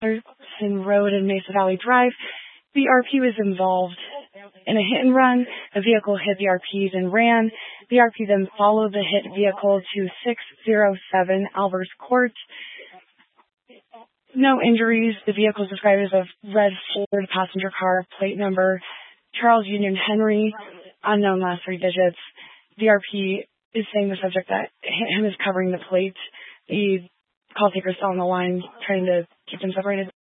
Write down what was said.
Jefferson Road and Mesa Valley Drive. The RP was involved in a hit and run. The vehicle hit the RPs and ran. The RP then followed the hit vehicle to 607 Albers Court. No injuries. The vehicle is described as a red Ford passenger car, plate number Charles Union Henry, unknown last three digits. The RP is saying the subject that hit him is covering the plate. The call taker is still on the line, trying to keep them separated.